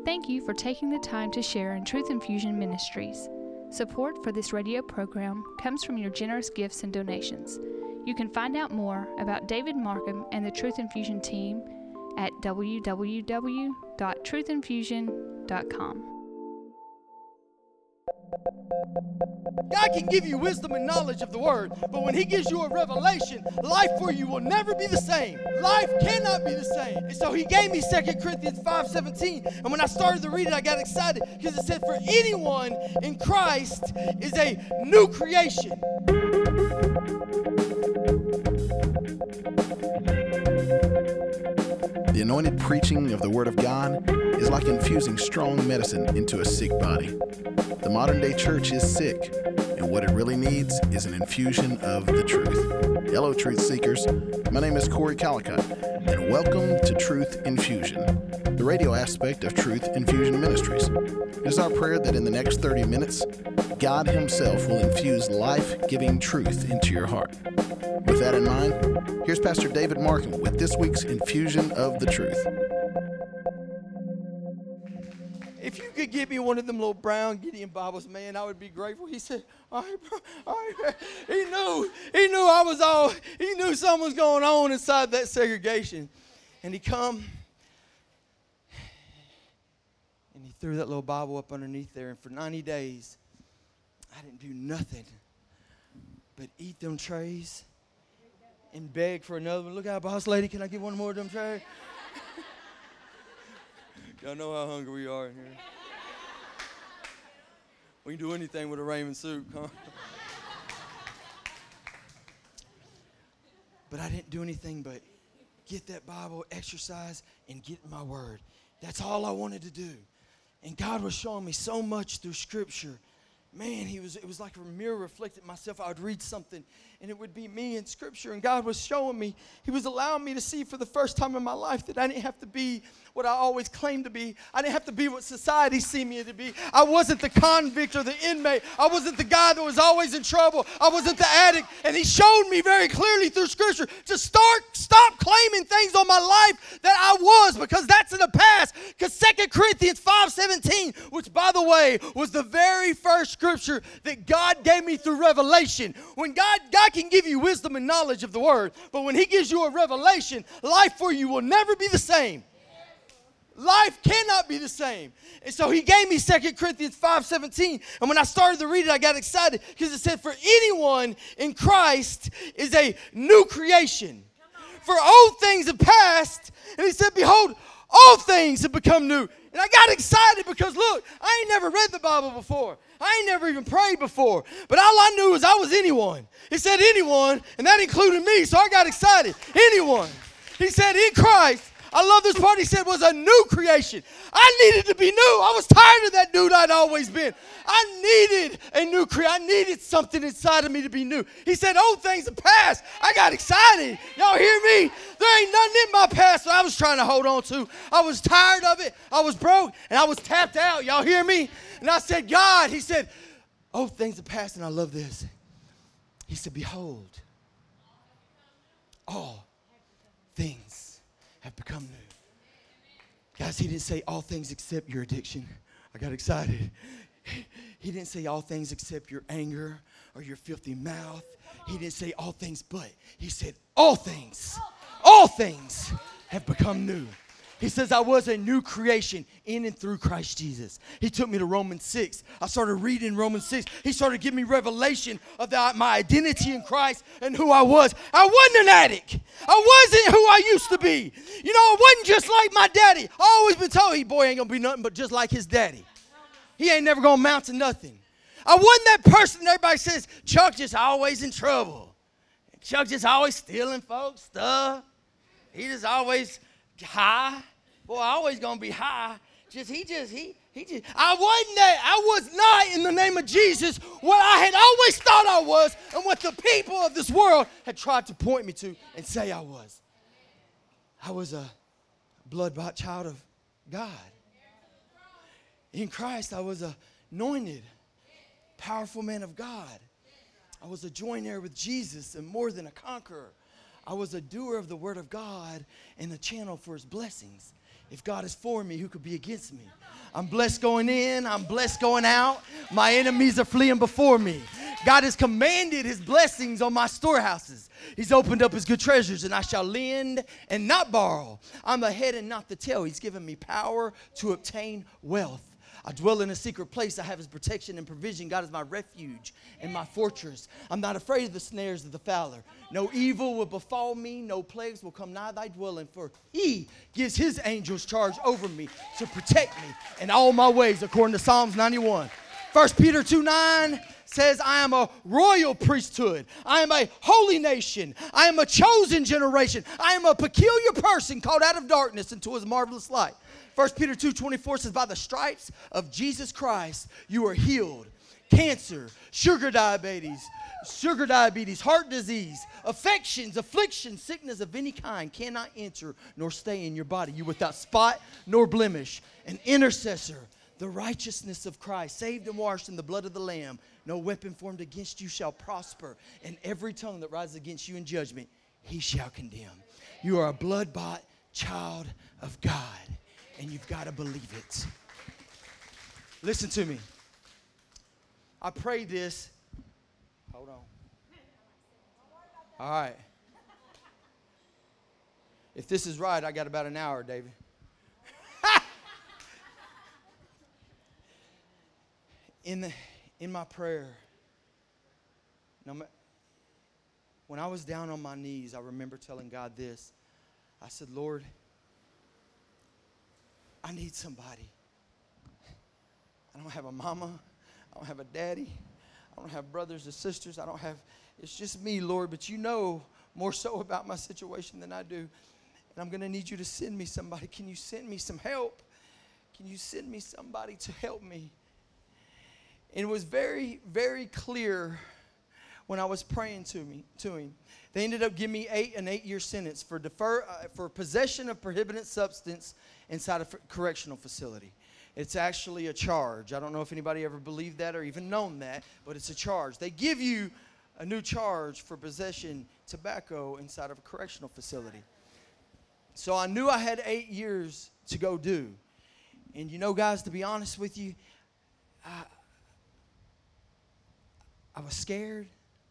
Thank you for taking the time to share in Truth Infusion Ministries. Support for this radio program comes from your generous gifts and donations. You can find out more about David Markham and the Truth Infusion team at www.truthinfusion.com. God can give you wisdom and knowledge of the Word, but when He gives you a revelation, life for you will never be the same. Life cannot be the same. And so He gave me 2 Corinthians 5:17, and when I started to read it, I got excited because it said, "For anyone in Christ is a new creation." The anointed preaching of the Word of God is like infusing strong medicine into a sick body. The modern-day church is sick, and what it really needs is an infusion of the truth. Hello, Truth Seekers. My name is Corey Calicott, and welcome to Truth Infusion, the radio aspect of Truth Infusion Ministries. It is our prayer that in the next 30 minutes, God Himself will infuse life-giving truth into your heart. With that in mind, here's Pastor David Markham with this week's Infusion of the Truth. If you could give me one of them little brown Gideon Bibles, man, I would be grateful. He said, all right, bro, all right. He knew he knew something was going on inside that segregation. And he come, and he threw that little Bible up underneath there. And for 90 days, I didn't do nothing but eat them trays and beg for another one. Look out, boss lady, can I get one more of them trays? Y'all know how hungry we are in here. We can do anything with a ramen soup, huh? But I didn't do anything but get that Bible, exercise, and get my word. That's all I wanted to do. And God was showing me so much through Scripture. Man, it was like a mirror reflected myself. I would read something, and it would be me in Scripture. And God was showing me, He was allowing me to see for the first time in my life that I didn't have to be what I always claimed to be. I didn't have to be what society see me to be. I wasn't the convict or the inmate. I wasn't the guy that was always in trouble. I wasn't the addict. And He showed me very clearly through Scripture to stop claiming things on my life that I was, because that's in the past. Because 2 Corinthians 5:17, which, by the way, was the very first Scripture that God gave me through revelation. When God can give you wisdom and knowledge of the Word, but when He gives you a revelation, life for you will never be the same. Life cannot be the same. And so He gave me 2 Corinthians 5:17. And when I started to read it, I got excited because it said, "For anyone in Christ is a new creation. For old things have passed." And He said, "Behold, all things have become new." And I got excited because, look, I ain't never read the Bible before. I ain't never even prayed before. But all I knew was I was anyone. It said anyone, and that included me, so I got excited. Anyone. He said in Christ. I love this part. He said was a new creation. I needed to be new. I was tired of that dude I'd always been. I needed a new creation. I needed something inside of me to be new. He said old things have passed. I got excited. Y'all hear me? There ain't nothing in my past that I was trying to hold on to. I was tired of it. I was broke, and I was tapped out. Y'all hear me? And I said, God, He said, old things have passed, and I love this. He said, behold, all things have become new. Guys, He didn't say all things except your addiction. I got excited. He didn't say all things except your anger or your filthy mouth. He didn't say all things, but He said all things have become new. He says, I was a new creation in and through Christ Jesus. He took me to Romans 6. I started reading Romans 6. He started giving me revelation of my identity in Christ and who I was. I wasn't an addict. I wasn't who I used to be. You know, I wasn't just like my daddy. I always been told, he boy ain't going to be nothing but just like his daddy. He ain't never going to amount to nothing. I wasn't that person that everybody says, Chuck just always in trouble. Chuck just always stealing folks' stuff. He just always high. Boy, I always gonna be high. I wasn't that. I was not, in the name of Jesus, what I had always thought I was and what the people of this world had tried to point me to and say I was. I was a blood-bought child of God. In Christ, I was anointed, powerful man of God. I was a joint heir with Jesus and more than a conqueror. I was a doer of the Word of God and a channel for His blessings. If God is for me, who could be against me? I'm blessed going in. I'm blessed going out. My enemies are fleeing before me. God has commanded his blessings on my storehouses. He's opened up his good treasures, and I shall lend and not borrow. I'm the head and not the tail. He's given me power to obtain wealth. I dwell in a secret place. I have his protection and provision. God is my refuge and my fortress. I'm not afraid of the snares of the fowler. No evil will befall me. No plagues will come nigh thy dwelling. For he gives his angels charge over me to protect me in all my ways, according to Psalms 91. 1 Peter 2:9 says, I am a royal priesthood. I am a holy nation. I am a chosen generation. I am a peculiar person called out of darkness into his marvelous light. 1 Peter 2:24 says, by the stripes of Jesus Christ, you are healed. Cancer, sugar diabetes, heart disease, afflictions, sickness of any kind cannot enter nor stay in your body. You without spot nor blemish, an intercessor, the righteousness of Christ, saved and washed in the blood of the Lamb. No weapon formed against you shall prosper, and every tongue that rises against you in judgment, he shall condemn. You are a blood-bought child of God. And you've got to believe it. Listen to me. I prayed this. Hold on. All right. If this is right, I got about an hour, David. In my prayer, when I was down on my knees, I remember telling God this. I said, Lord, I need somebody. I don't have a mama. I don't have a daddy. I don't have brothers or sisters. It's just me, Lord, but you know more so about my situation than I do. And I'm going to need you to send me somebody. Can you send me some help? Can you send me somebody to help me? And it was very, very clear when I was praying to him. They ended up giving me an 8-year sentence for possession of prohibited substance inside a correctional facility. It's actually a charge. I don't know if anybody ever believed that or even known that, but it's a charge. They give you a new charge for possession tobacco inside of a correctional facility. So I knew I had 8 years to go do. And you know, guys, to be honest with you, I was scared,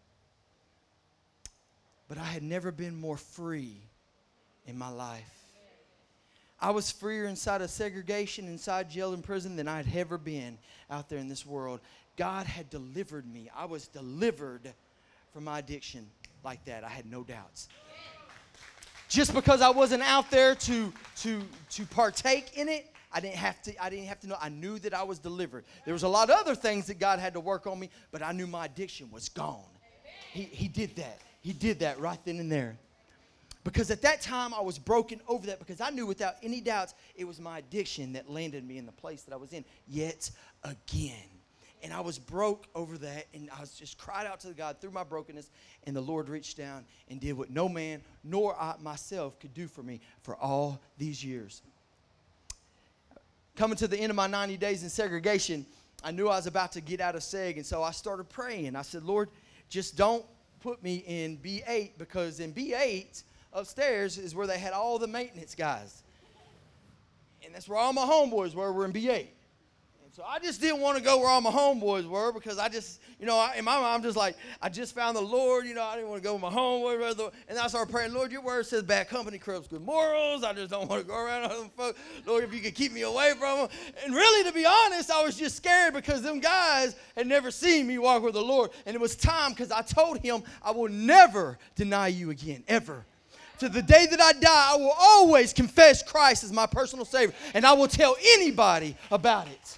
but I had never been more free in my life. I was freer inside of segregation, inside jail and prison than I had ever been out there in this world. God had delivered me. I was delivered from my addiction like that. I had no doubts. Just because I wasn't out there to partake in it, I didn't have to know. I knew that I was delivered. There was a lot of other things that God had to work on me, but I knew my addiction was gone. He did that. He did that right then and there. Because at that time, I was broken over that because I knew without any doubts it was my addiction that landed me in the place that I was in yet again. And I was broke over that, and I was just cried out to God through my brokenness, and the Lord reached down and did what no man nor I myself could do for me for all these years. Coming to the end of my 90 days in segregation, I knew I was about to get out of seg, and so I started praying. I said, Lord, just don't put me in B8, because in B8, upstairs is where they had all the maintenance guys. And that's where all my homeboys were in B8. And so I just didn't want to go where all my homeboys were, because I just, in my mind, I'm just like, I just found the Lord, I didn't want to go with my homeboys. And I started praying, Lord, your word says bad company corrupts good morals. I just don't want to go around with them folks. Lord, if you could keep me away from them. And really, to be honest, I was just scared because them guys had never seen me walk with the Lord. And it was time, because I told him, I will never deny you again, ever. To the day that I die, I will always confess Christ as my personal Savior, and I will tell anybody about it.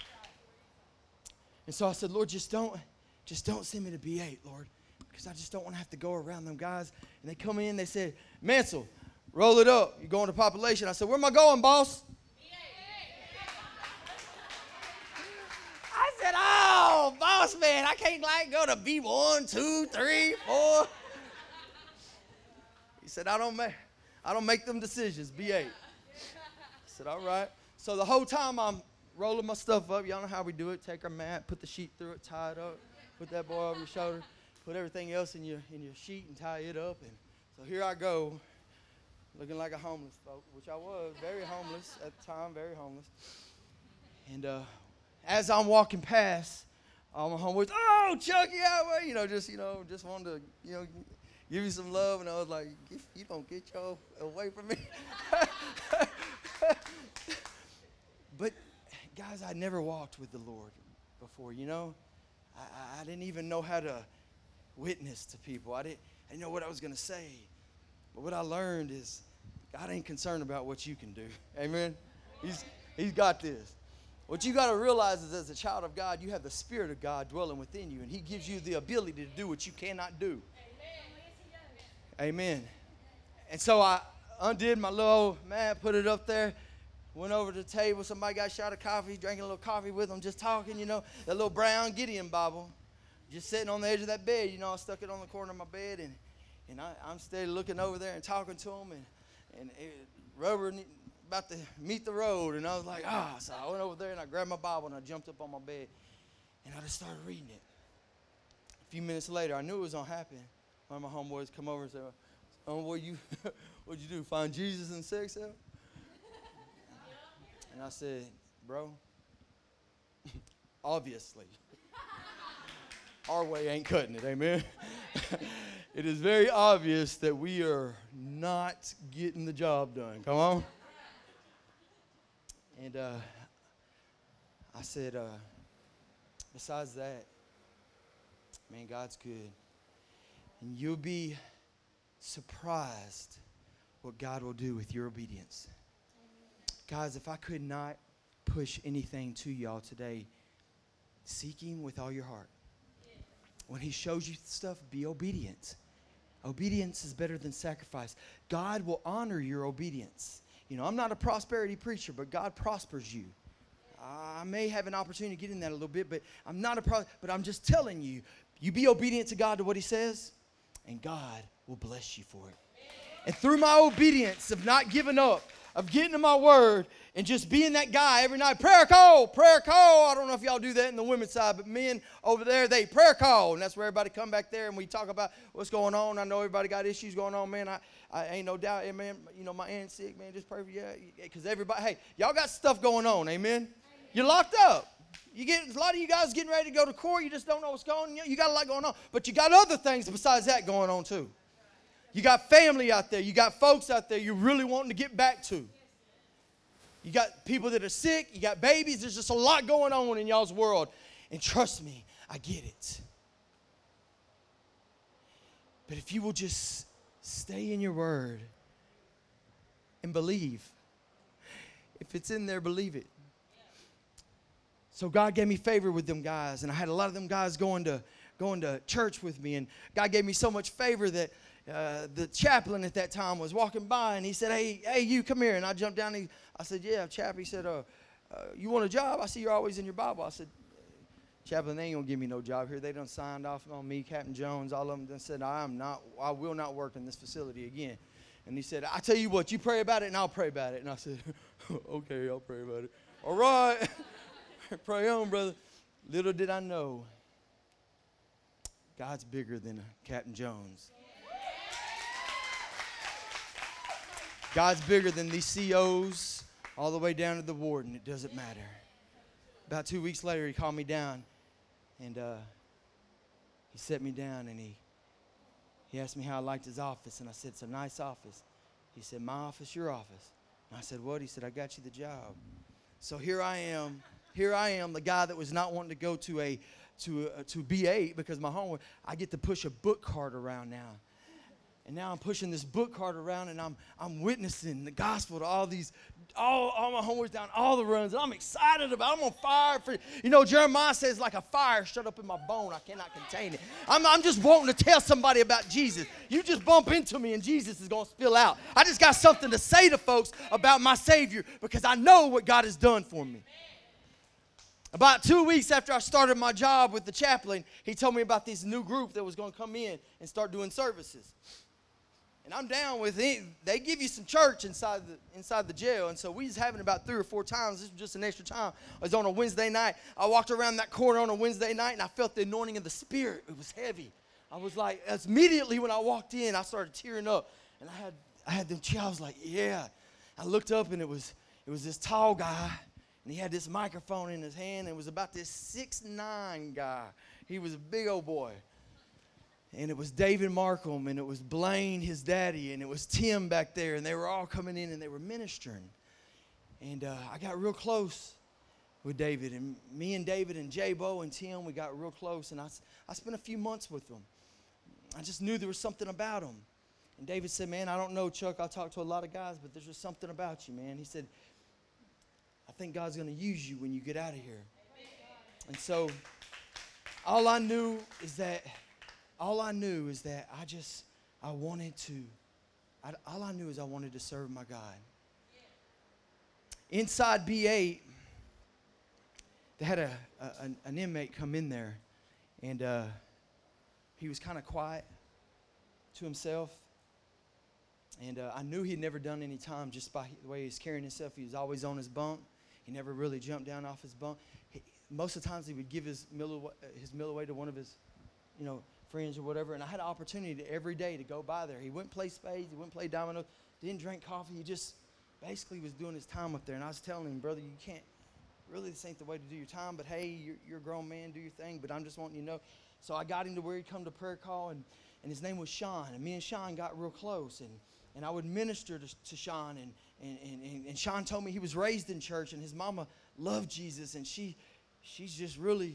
And so I said, Lord, just don't send me to B8, Lord, because I just don't want to have to go around them guys. And they come in, they said, Mansell, roll it up. You're going to population. I said, where am I going, boss? I said, oh, boss man, I can't go to B1, 2, 3, 4. He said, I don't make them decisions, B8. I said, all right. So the whole time I'm rolling my stuff up. Y'all know how we do it. Take our mat, put the sheet through it, tie it up, put that boy over your shoulder, put everything else in your sheet and tie it up. And so here I go, looking like a homeless folk, which I was, very homeless at the time, very homeless. And as I'm walking past, all my homeboys, oh, Chucky, just wanted to, give you some love. And I was like, you don't get your away from me. But, guys, I never walked with the Lord before, I didn't even know how to witness to people. I didn't know what I was going to say. But what I learned is God ain't concerned about what you can do. Amen? He's got this. What you got to realize is as a child of God, you have the Spirit of God dwelling within you, and He gives you the ability to do what you cannot do. Amen. And so I undid my little mat, put it up there, went over to the table. Somebody got a shot of coffee, drinking a little coffee with them, just talking, that little brown Gideon Bible, just sitting on the edge of that bed. I stuck it on the corner of my bed, and I'm steady looking over there and talking to them, and rubber about to meet the road, and I was like, so I went over there and I grabbed my Bible and I jumped up on my bed, and I just started reading it. A few minutes later, I knew it was gonna happen. One of my homeboys come over and said, "Homeboy, what'd you do? Find Jesus in the sex cell?" And I said, "Bro, obviously, our way ain't cutting it, amen." It is very obvious that we are not getting the job done. Come on. And I said, besides that, man, God's good. And you'll be surprised what God will do with your obedience. Guys, if I could not push anything to y'all today, seek Him with all your heart. When He shows you stuff, be obedient. Obedience is better than sacrifice. God will honor your obedience. I'm not a prosperity preacher, but God prospers you. I may have an opportunity to get in that a little bit, but but I'm just telling you, you be obedient to God, to what He says, and God will bless you for it. And through my obedience of not giving up, of getting to my word, and just being that guy every night, prayer call. I don't know if y'all do that in the women's side, but men over there, they prayer call. And that's where everybody come back there and we talk about what's going on. I know everybody got issues going on, man. I ain't no doubt, amen. My aunt's sick, man, just pray for you. Because everybody, hey, y'all got stuff going on, amen. You're locked up. A lot of you guys getting ready to go to court. You just don't know what's going on. You got a lot going on. But you got other things besides that going on too. You got family out there. You got folks out there you're really wanting to get back to. You got people that are sick. You got babies. There's just a lot going on in y'all's world. And trust me, I get it. But if you will just stay in your word and believe. If it's in there, believe it. So God gave me favor with them guys. And I had a lot of them guys going to church with me. And God gave me so much favor that the chaplain at that time was walking by, and he said, hey, you, come here. And I jumped down, and I said, yeah, chap. He said, you want a job? I see you're always in your Bible. I said, chaplain, they ain't going to give me no job here. They done signed off on me, Captain Jones, all of them done said, I will not work in this facility again. And he said, I tell you what, you pray about it, and I'll pray about it. And I said, okay, I'll pray about it. All right. Pray on, brother. Little did I know, God's bigger than Captain Jones. God's bigger than these COs all the way down to the warden. It doesn't matter. About 2 weeks later, he called me down, and he set me down, and he asked me how I liked his office, and I said, it's a nice office. He said, my office, your office. And I said, what? He said, I got you the job. So here I am, the guy that was not wanting to go to B8 because my homework. I get to push a book cart around now. And now I'm pushing this book cart around, and I'm witnessing the gospel to all my homeworks down all the runs. And I'm excited about it. I'm on fire for Jeremiah says, like a fire shut up in my bone. I cannot contain it. I'm just wanting to tell somebody about Jesus. You just bump into me, and Jesus is going to spill out. I just got something to say to folks about my Savior because I know what God has done for me. About 2 weeks after I started my job with the chaplain, he told me about this new group that was going to come in and start doing services. And I'm down with it. They give you some church inside the jail. And so we was having about 3 or 4 times. This was just an extra time. I was on a Wednesday night. I walked around that corner on a Wednesday night, and I felt the anointing of the Spirit. It was heavy. I was like, immediately when I walked in, I started tearing up. And I had I had them cheer. I was like, yeah. I looked up, and it was this tall guy, and he had this microphone in his hand, and it was about this 6'9" guy. He was a big old boy. And it was David Markham, and it was Blaine, his daddy, and it was Tim back there, and they were all coming in, and they were ministering. And I got real close with David, and me and David and J-Bo and Tim, we got real close, and I spent a few months with them. I just knew there was something about him. And David said, man, I don't know, Chuck, I talked to a lot of guys, but there's just something about you, man. He said, I think God's going to use you when you get out of here. And so all I knew is that I wanted to serve my God. Inside B8, they had an inmate come in there, and he was kind of quiet to himself. And I knew he'd never done any time just by the way he was carrying himself. He was always on his bunk. He never really jumped down off his bunk. Most of the times he would give his meal away to one of his, friends or whatever. And I had an opportunity every day to go by there. He wouldn't play spades. He wouldn't play dominoes. Didn't drink coffee. He just basically was doing his time up there. And I was telling him, brother, you can't, really this ain't the way to do your time. But hey, you're a grown man, do your thing. But I'm just wanting you to know. So I got him to where he'd come to prayer call. And his name was Sean. And me and Sean got real close. And I would minister to Sean. And Sean told me he was raised in church. And his mama loved Jesus. And she's just really,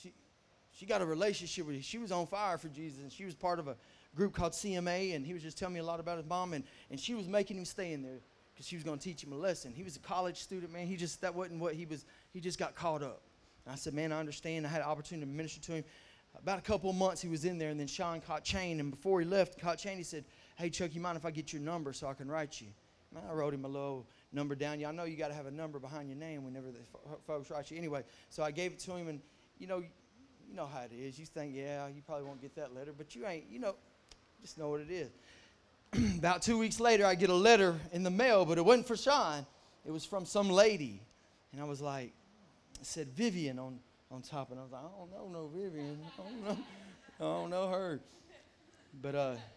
she got a relationship with him. She was on fire for Jesus, and she was part of a group called CMA, and he was just telling me a lot about his mom, and she was making him stay in there because she was going to teach him a lesson. He was a college student, man. That wasn't what he was. He just got caught up. And I said, man, I understand. I had an opportunity to minister to him. About a couple of months he was in there, and then Sean caught chain, and before he left, caught chain, he said, hey, Chuck, you mind if I get your number so I can write you? Man, I wrote him a little number down. Y'all know you got to have a number behind your name whenever the folks write you. Anyway, so I gave it to him, and, you know how it is. You think, yeah, you probably won't get that letter, but you ain't, just know what it is. About 2 weeks later, I get a letter in the mail, but it wasn't for Sean. It was from some lady. And I was like, it said Vivian on top. And I was like, I don't know no Vivian. I don't know her. But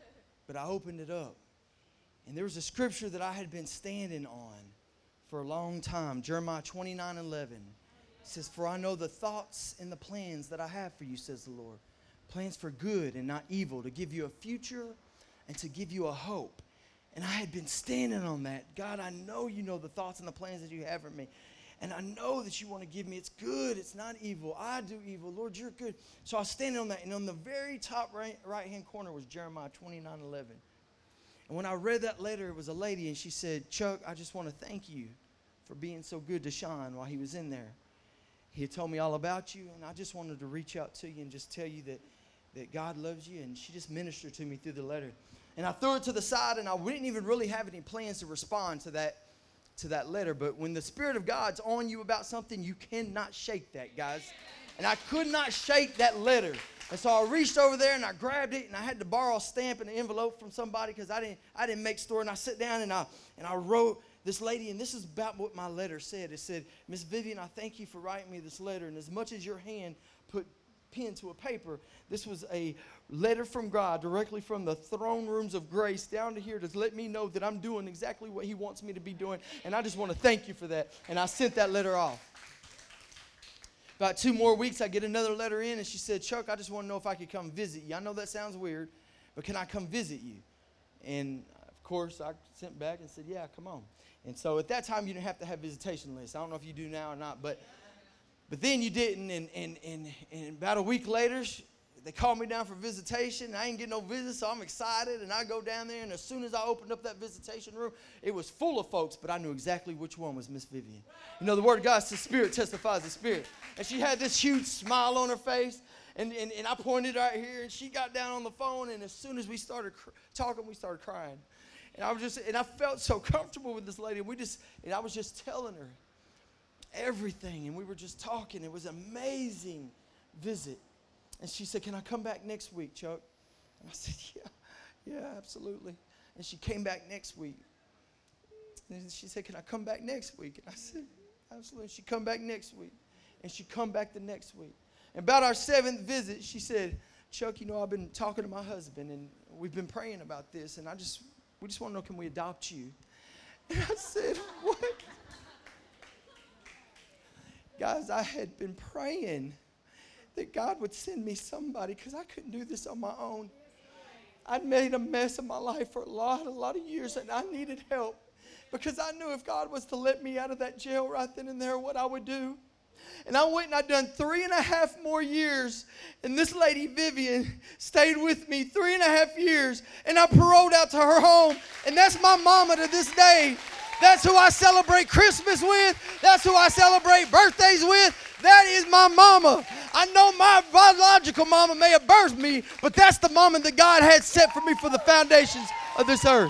I opened it up. And there was a scripture that I had been standing on for a long time. Jeremiah 29:11. It says, for I know the thoughts and the plans that I have for you, says the Lord. Plans for good and not evil, to give you a future and to give you a hope. And I had been standing on that. God, I know you know the thoughts and the plans that you have for me. And I know that you want to give me. It's good. It's not evil. I do evil. Lord, you're good. So I was standing on that. And on the very top right-hand corner was Jeremiah 29:11. And when I read that letter, it was a lady. And she said, Chuck, I just want to thank you for being so good to Sean while he was in there. He had told me all about you, and I just wanted to reach out to you and just tell you that God loves you. And she just ministered to me through the letter. And I threw it to the side, and I didn't even really have any plans to respond to that letter. But when the Spirit of God's on you about something, you cannot shake that, guys. And I could not shake that letter. And so I reached over there, and I grabbed it, and I had to borrow a stamp and an envelope from somebody because I didn't make store. And I sat down, and I wrote this lady, and this is about what my letter said. It said, Miss Vivian, I thank you for writing me this letter. And as much as your hand put pen to a paper, this was a letter from God directly from the throne rooms of grace down to here to let me know that I'm doing exactly what he wants me to be doing. And I just want to thank you for that. And I sent that letter off. About 2 more weeks, I get another letter in, and she said, Chuck, I just want to know if I could come visit you. I know that sounds weird, but can I come visit you? And, of course, I sent back and said, yeah, come on. And so at that time, you didn't have to have visitation lists. I don't know if you do now or not, but then you didn't. And about a week later, they called me down for visitation. I ain't getting no visit, so I'm excited. And I go down there, and as soon as I opened up that visitation room, it was full of folks, but I knew exactly which one was Miss Vivian. You know, the Word of God says Spirit testifies the Spirit. And she had this huge smile on her face. And I pointed right here, and she got down on the phone, and as soon as we started talking, we started crying. And I felt so comfortable with this lady. And I was just telling her everything, and we were just talking. It was an amazing visit. And she said, can I come back next week, Chuck? And I said, yeah, absolutely. And she came back next week. And she said, can I come back next week? And I said, absolutely. She come back next week. And she come back the next week. And about our 7th visit, she said, Chuck, I've been talking to my husband, and we've been praying about this, and I just We just want to know, can we adopt you? And I said, what? Guys, I had been praying that God would send me somebody because I couldn't do this on my own. I'd made a mess of my life for a lot of years, and I needed help because I knew if God was to let me out of that jail right then and there, what I would do. And I went and I'd done 3.5 more years. And this lady, Vivian, stayed with me 3.5 years. And I paroled out to her home. And that's my mama to this day. That's who I celebrate Christmas with. That's who I celebrate birthdays with. That is my mama. I know my biological mama may have birthed me, but that's the mama that God had set for me for the foundations of this earth.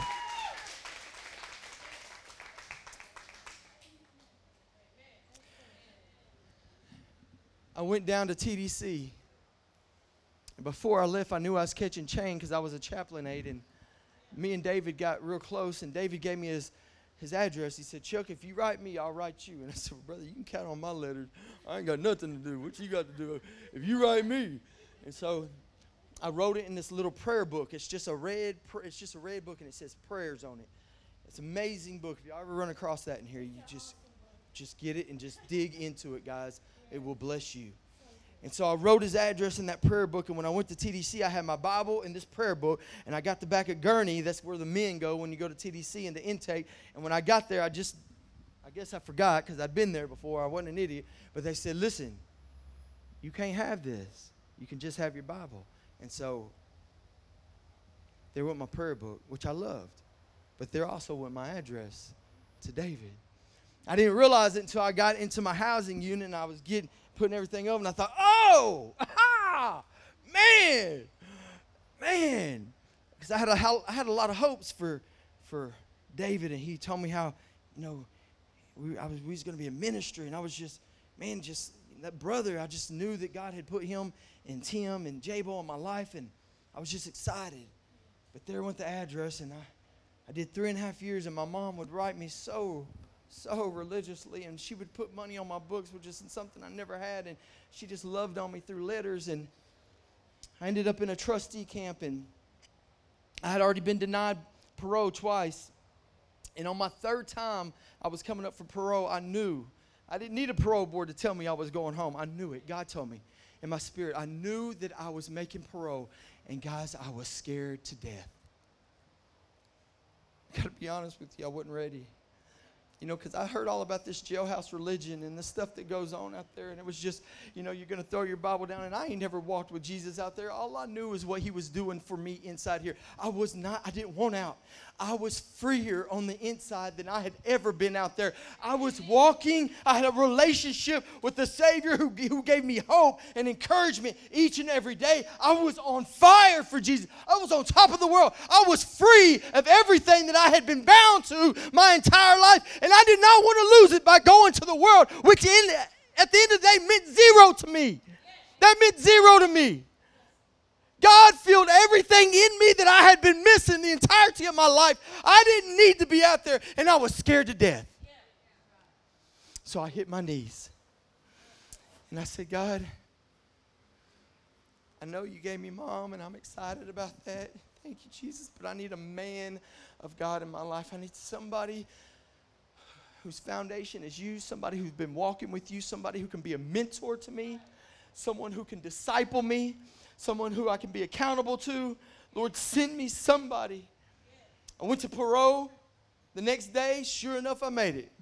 I went down to TDC. And before I left, I knew I was catching chain because I was a chaplain aide. And me and David got real close, and David gave me his address. He said, Chuck, if you write me, I'll write you. And I said, well, brother, you can count on my letters. I ain't got nothing to do. What you got to do if you write me? And so I wrote it in this little prayer book. It's just a red book, and it says prayers on it. It's an amazing book. If you ever run across that in here, you just get it and just dig into it, guys. It will bless you. And so I wrote his address in that prayer book, and when I went to TDC, I had my Bible and this prayer book, and I got the back of Gurney. That's where the men go when you go to TDC and the intake. And when I got there, I guess I forgot because I'd been there before. I wasn't an idiot. But they said, listen, you can't have this. You can just have your Bible. And so there went my prayer book, which I loved. But there also went my address to David. I didn't realize it until I got into my housing unit and I was putting everything over, and I thought, oh, man. Because I had a lot of hopes for David, and he told me how, we was going to be a ministry, and I was just that brother. I just knew that God had put him and Tim and Jabo in my life, and I was just excited. But there went the address, and I did 3.5 years, and my mom would write me so religiously, and she would put money on my books, which is something I never had, and she just loved on me through letters. And I ended up in a trustee camp, and I had already been denied parole twice, and on my third time I was coming up for parole, I knew I didn't need a parole board to tell me I was going home. I knew it. God told me in my spirit. I knew that I was making parole, and guys, I was scared to death. I gotta be honest with you, I wasn't ready. Because I heard all about this jailhouse religion and the stuff that goes on out there. And it was just, you're going to throw your Bible down. And I ain't never walked with Jesus out there. All I knew is what he was doing for me inside here. I didn't want out. I was freer on the inside than I had ever been out there. I was walking. I had a relationship with the Savior who gave me hope and encouragement each and every day. I was on fire for Jesus. I was on top of the world. I was free of everything that I had been bound to my entire life. And I did not want to lose it by going to the world, which at the end of the day meant zero to me. That meant zero to me. God filled everything in me that I had been missing the entirety of my life. I didn't need to be out there, and I was scared to death. So I hit my knees, and I said, God, I know you gave me mom, and I'm excited about that. Thank you, Jesus, but I need a man of God in my life. I need somebody whose foundation is you, somebody who's been walking with you, somebody who can be a mentor to me, someone who can disciple me, someone who I can be accountable to. Lord, send me somebody. I went to parole. The next day, sure enough, I made it.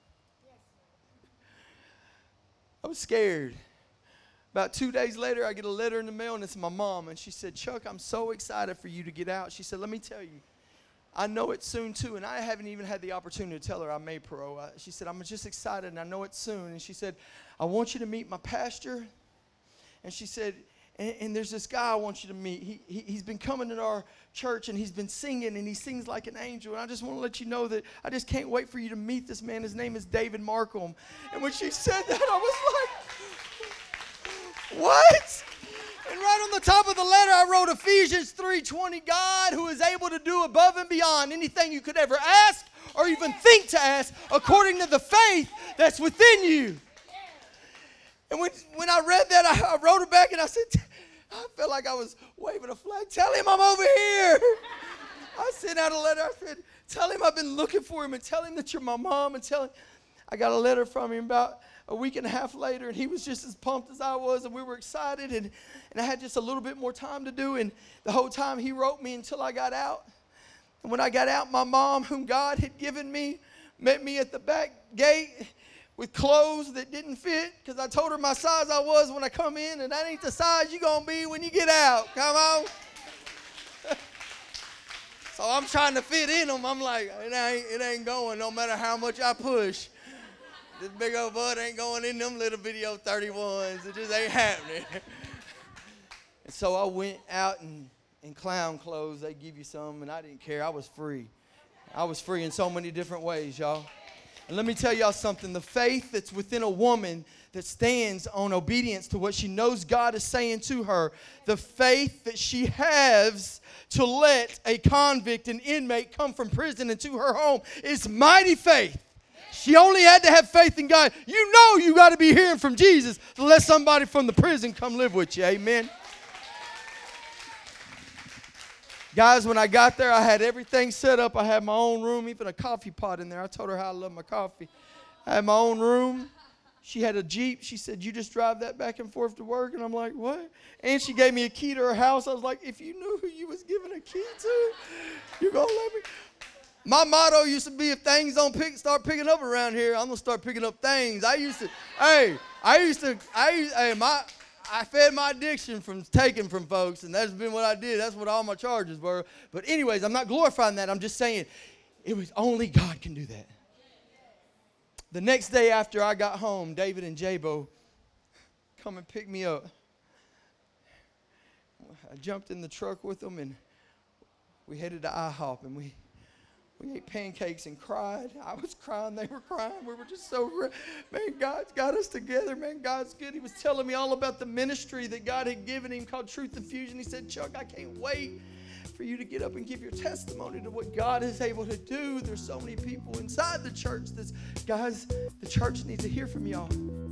I was scared. About 2 days later, I get a letter in the mail, and it's my mom. And she said, Chuck, I'm so excited for you to get out. She said, let me tell you, I know it soon, too. And I haven't even had the opportunity to tell her I made parole. She said, I'm just excited, and I know it soon. And she said, I want you to meet my pastor. And she said, and there's this guy I want you to meet. He's been coming to our church, and he's been singing, and he sings like an angel. And I just want to let you know that I just can't wait for you to meet this man. His name is David Markham. And when she said that, I was like, what? And right on the top of the letter, I wrote Ephesians 3:20, God who is able to do above and beyond anything you could ever ask or even think to ask according to the faith that's within you. And when I read that, I wrote it back and I said, I felt like I was waving a flag. Tell him I'm over here. I sent out a letter. I said, tell him I've been looking for him and tell him that you're my mom and tell him. I got a letter from him about a week and a half later, and he was just as pumped as I was, and we were excited, and I had just a little bit more time to do, and the whole time he wrote me until I got out. And when I got out, my mom, whom God had given me, met me at the back gate with clothes that didn't fit, because I told her my size I was when I come in, and that ain't the size you're going to be when you get out. Come on. So I'm trying to fit in them. I'm like, it ain't going no matter how much I push. This big old butt ain't going in them little video 31s. It just ain't happening. And so I went out in clown clothes. They give you some, and I didn't care. I was free. I was free in so many different ways, y'all. And let me tell y'all something. The faith that's within a woman that stands on obedience to what she knows God is saying to her, the faith that she has to let a convict, an inmate, come from prison into her home is mighty faith. She only had to have faith in God. You know you got to be hearing from Jesus to let somebody from the prison come live with you. Amen. Guys, when I got there, I had everything set up. I had my own room, even a coffee pot in there. I told her how I love my coffee. I had my own room. She had a Jeep. She said, you just drive that back and forth to work? And I'm like, what? And she gave me a key to her house. I was like, if you knew who you was giving a key to, you're going to let me. My motto used to be, if things don't start picking up around here, I'm going to start picking up things. I fed my addiction from taking from folks, and that's been what I did. That's what all my charges were. But anyways, I'm not glorifying that. I'm just saying it was only God can do that. The next day after I got home, David and Jabo come and pick me up. I jumped in the truck with them, and we headed to IHOP, and we ate pancakes and cried. I was crying. They were crying. We were just so, man, God's got us together. Man, God's good. He was telling me all about the ministry that God had given him called Truth Infusion. He said, Chuck, I can't wait for you to get up and give your testimony to what God is able to do. There's so many people inside the church. Guys, the church needs to hear from y'all.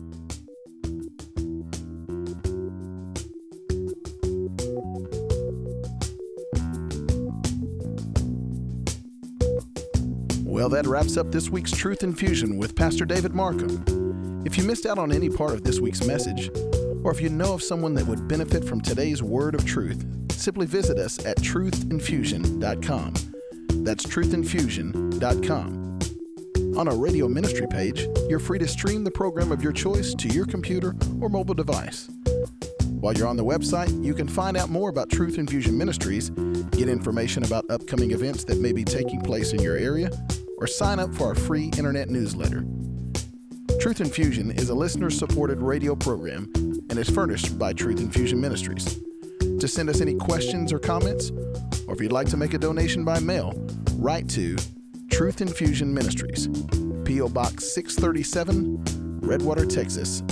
Well, that wraps up this week's Truth Infusion with Pastor David Markham. If you missed out on any part of this week's message, or if you know of someone that would benefit from today's word of truth, simply visit us at truthinfusion.com. That's truthinfusion.com. On our radio ministry page, you're free to stream the program of your choice to your computer or mobile device. While you're on the website, you can find out more about Truth Infusion Ministries, get information about upcoming events that may be taking place in your area, or sign up for our free internet newsletter. Truth Infusion is a listener-supported radio program and is furnished by Truth Infusion Ministries. To send us any questions or comments, or if you'd like to make a donation by mail, write to Truth Infusion Ministries, P.O. Box 637, Redwater, Texas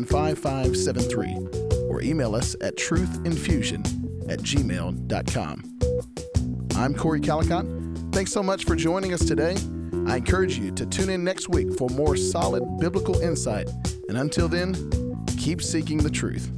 75573, or email us at truthinfusion@gmail.com. I'm Corey Calicott. Thanks so much for joining us today. I encourage you to tune in next week for more solid biblical insight. And until then, keep seeking the truth.